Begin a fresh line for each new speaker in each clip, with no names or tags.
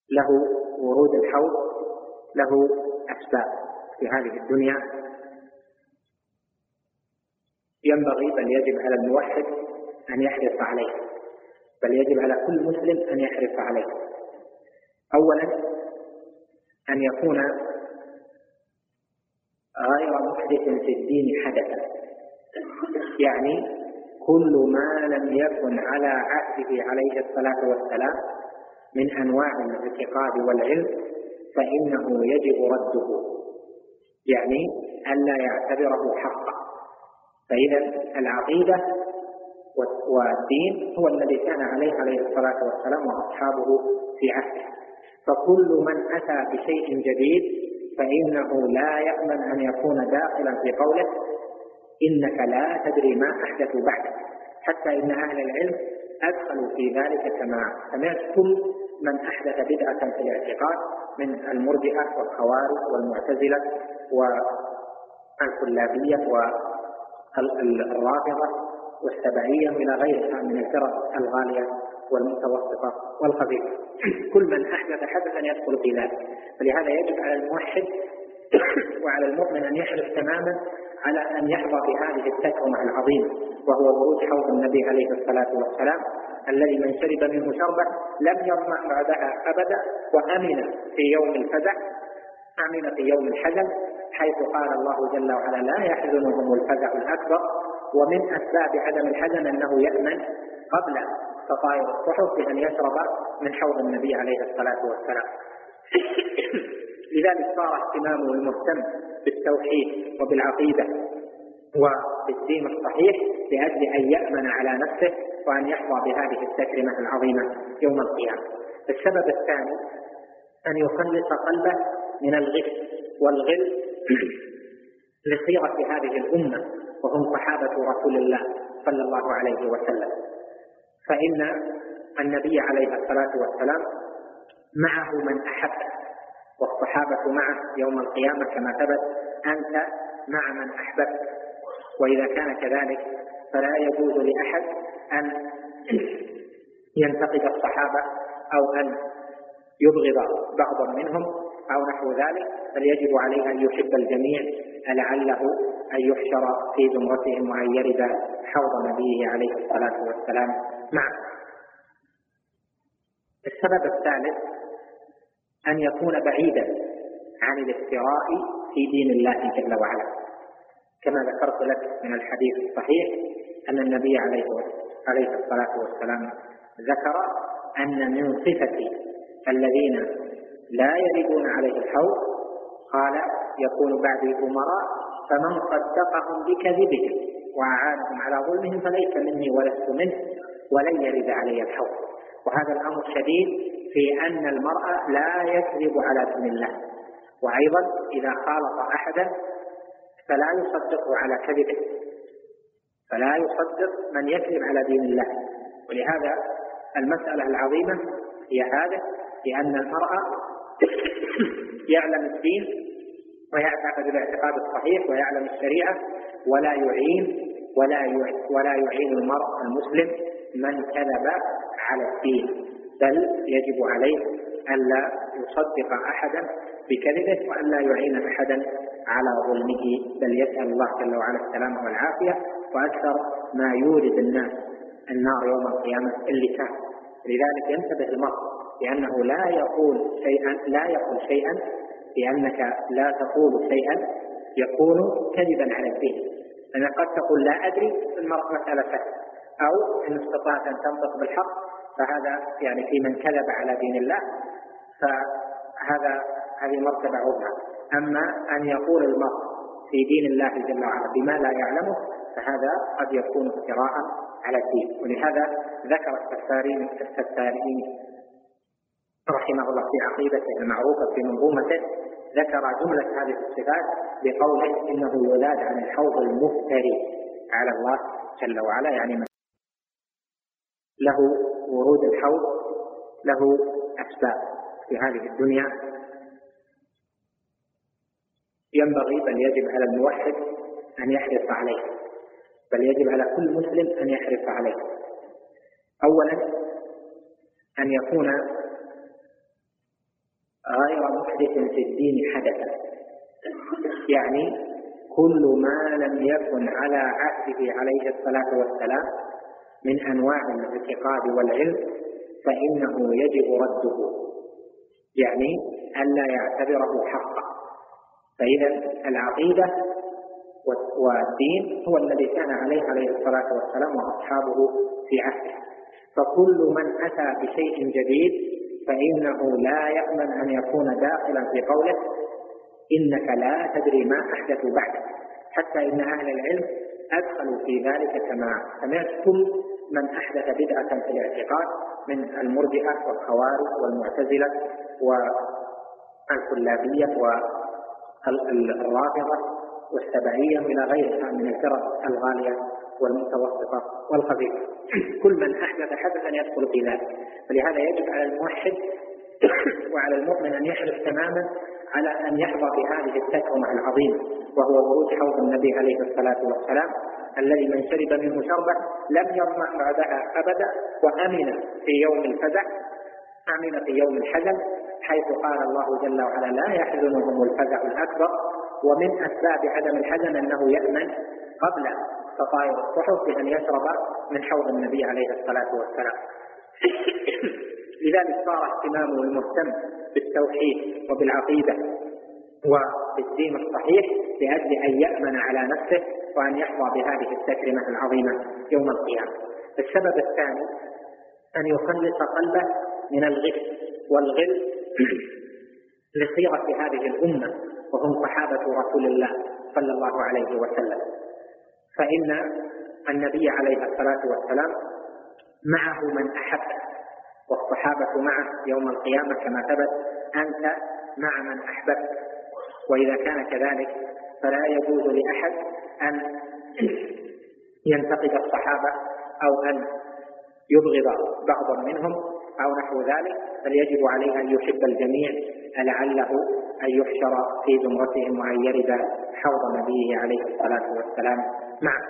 له ورود الحوض له أسباب في هذه الدنيا، ينبغي بل يجب على الموحد أن يحرص عليه، بل يجب على كل مسلم أن يحرص عليه. أولا أن يكون غير محدث في الدين حدثا، يعني كل ما لم يكن على عهده عليه الصلاة والسلام من أنواع الاعتقاد والعلم فإنه يجب رده، يعني ألا يعتبره حقا. فإذا العقيدة والدين هو الذي كان عليه الصلاة والسلام وأصحابه في عهده، فكل من أتى بشيء جديد فإنه لا يأمن أن يكون داخلا في قوله إنك لا تدري ما أحدث بعدك، حتى إن أهل العلم أدخلوا في ذلك كما سمعت كل من أحدث بدعة في الاعتقاد من المرجئة والخوارج والمعتزلة والكلابية والرافضة والسبعية إلى غيرها من الفرق الغالية والمتوسطة والخفيفة. كل من أحدث حدثا يدخل في ذلك. فلهذا يجب على الموحد وعلى المؤمن أن يحرص تماما على أن يحظى بهذه التكرمة العظيمة، وهو ورود حوض النبي عليه الصلاة والسلام الذي من شرب منه شربة لم يظمأ بعدها أبدا، وأمن في يوم الفزع، أمن في يوم الحزن، حيث قال الله جل وعلا لا يحزنهم الفزع الأكبر. ومن أسباب عدم الحزن أنه يأمن قبل تطاير الصحف بأن يشرب من حوض النبي عليه الصلاة والسلام. لذلك صار اهتمامه المهتم بالتوحيد وبالعقيدة وبالدين الصحيح لأجل أن يأمن على نفسه وأن يحظى بهذه التكرمة العظيمة يوم القيامة. السبب الثاني أن يخلص قلبه من الغش والغل لخيرة هذه الأمة وهم صحابة رسول الله صلى الله عليه وسلم، فإن النبي عليه الصلاة والسلام معه من أحبه، والصحابة معه يوم القيامة كما ثبت أنت مع من أحببت. وإذا كان كذلك فلا يجوز لأحد أن ينتقد الصحابة أو أن يبغض بعضا منهم أو نحو ذلك، بل يجب عليه أن يحب الجميع لعله أن يحشر في زمرتهم وأن يرد حوض نبيه عليه الصلاة والسلام معه. السبب الثالث أن يكون بعيدا عن الافتراء في دين الله جل وعلا، كما ذكرت لك من الحديث الصحيح أن النبي عليه الصلاة والسلام ذكر أن من صفة الذين لا يردون عليه الحوض قال يكون بعدي أمراء فمن صدقهم بكذبهم وأعانهم على ظلمهم فليس مني ولست منه ولن يرد علي الحوض. وهذا الأمر شديد في أن المرء لا يكذب على دين الله، وأيضا إذا خالط أحدا فلا يصدقه على كذبه، فلا يصدق من يكذب على دين الله. ولهذا المسألة العظيمة هي هذا، لأن المرء يعلم الدين ويعتقد بالاعتقاد الصحيح ويعلم الشريعة ولا يعين المرء المسلم من كذب على الدين، بل يجب عليه ألا يصدق أحدا بكذبه وألا يعين أحدا على ظلمه، بل يسأل الله جل وعلا السلامة والعافية. وأكثر ما يورد الناس النار يوم القيامة اللسان. لذلك ينتبه المرء لأنه لا يقول شيئا لأنك لا تقول شيئا يكون كذبا على الدين. أنا قد تقول لا أدري المرء مسألة سهلة، أو إن استطعت أن تنطق بالحق فهذا يعني في من كذب على دين الله، هذه مرتبة عظمى. أما أن يقول المرء في دين الله جل وعلا بما لا يعلمه فهذا قد يكون افتراء على الدين. ولهذا ذكر السفاريني رحمه الله في عقيدته المعروفة في منظومته ذكر جملة هذه الصفات بقوله إنه يولاد عن الحوض المفتري على الله جل وعلا، يعني من له ورود الحوض له أسباب في هذه الدنيا، ينبغي بل يجب على الموحد أن يحرص عليه، بل يجب على كل مسلم أن يحرص عليه. أولا أن يكون غير محدث في الدين حدثا، يعني كل ما لم يكن على عهده عليه الصلاة والسلام من أنواع الاعتقاد والعلم فإنه يجب رده، يعني ألا يعتبره حقا. فإذا العقيدة والدين هو الذي كان عليه الصلاة والسلام وأصحابه في عهده، فكل من أتى بشيء جديد فإنه لا يأمن أن يكون داخلا في قوله إنك لا تدري ما أحدث بعدك، حتى إن أهل العلم أدخلوا في ذلك كما سمعت كل من أحدث بدعة في الاعتقاد من المرجئة والخوارج والمعتزلة والكلابية والرافضة والسبعية إلى غيرها من الفرق الغالية والمتوسطة والخفيفة. كل من أحدث حدثا يدخل في ذلك. فلهذا يجب على الموحد وعلى المؤمن أن يحرص تماما على أن يحظى بهذه التكرمة العظيمة، وهو ورود حوض النبي عليه الصلاة والسلام الذي من شرب منه شربة لم يظمأ بعدها أبدا، وأمن في يوم الفزع، أمن في يوم الحزن، حيث قال الله جل وعلا لا يحزنهم الفزع الأكبر. ومن أسباب عدم الحزن أنه يأمن قبل تطاير الصحف بأن يشرب من حوض النبي عليه الصلاة والسلام. لذلك صار اهتمامه المهتم بالتوحيد وبالعقيدة وبالدين الصحيح لأجل أن يأمن على نفسه وأن يحظى بهذه التكرمة العظيمة يوم القيامة. السبب الثاني أن يخلص قلبه من الغش والغل لخيرة هذه الأمة وهم صحابة رسول الله صلى الله عليه وسلم، فإن النبي عليه الصلاة والسلام معه من أحبه والصحابة معه يوم القيامة كما ثبت أنت مع من أحببت. وإذا كان كذلك فلا يجوز لأحد أن ينتقد الصحابة أو أن يبغض بعضا منهم أو نحو ذلك، بل يجب عليه أن يحب الجميع لعله أن يحشر في زمرتهم وأن يرد حوض نبيه عليه الصلاة والسلام معه.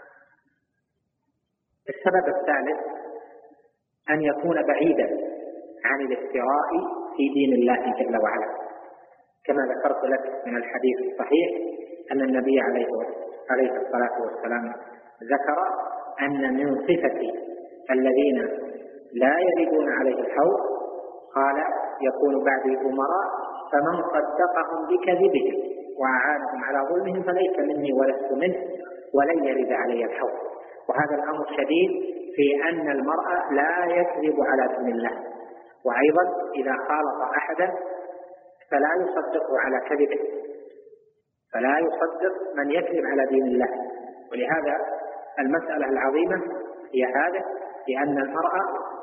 السبب الثالث أن يكون بعيدا عن الافتراء في دين الله جل وعلا، كما ذكرت لك من الحديث الصحيح أن النبي عليه الصلاة والسلام ذكر أن من صفة الذين لا يردون عليه الحوض قال يكون بعدي أمراء فمن صدقهم بكذبهم وأعانهم على ظلمهم فليس مني ولست منه ولن يرد علي الحوض. وهذا الأمر شديد في أن المرء لا يكذب على دين الله، وأيضا إذا خالط أحدا فلا يصدقه على كذبه، فلا يصدق من يكذب على دين الله. ولهذا المسألة العظيمة هي هذا، لأن المرء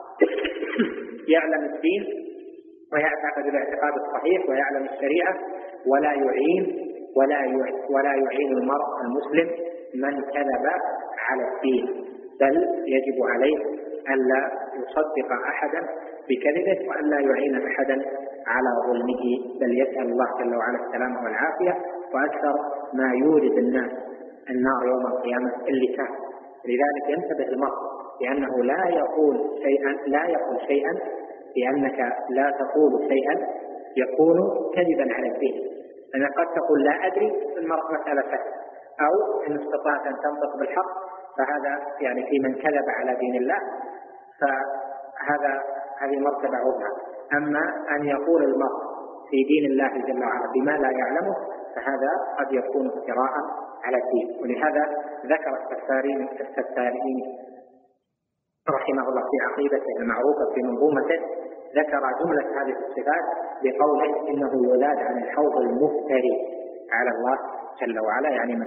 يعلم الدين ويعتقد الاعتقاد الصحيح ويعلم الشريعة ولا يعين المرء المسلم من كذب على الدين، بل يجب عليه ألا يصدق أحدا بكذبه وألا يعين أحدا على ظلمه، بل يسأل الله جل وعلا السلامة والعافية. وأكثر ما يورد الناس النار يوم القيامة اللسان. لذلك ينتبه المرء لأنه لا يقول شيئا لأنك لا تقول شيئا يكون كذبا على الدين. أنا قد تقول لا أدري المرء مسألة سهلة، أو إن استطعت أن تنطق بالحق فهذا يعني في من كذب على دين الله، هذه مرتبة عظمى. أما أن يقول المرء في دين الله جل وعلا بما لا يعلمه فهذا قد يكون افتراء على الدين. ولهذا ذكر السفاريني رحمه الله في عقيدته المعروفة في منظومته ذكر جملة هذه الصفات بقوله إنه يولاد عن الحوض المفتري على الله جل وعلا، يعني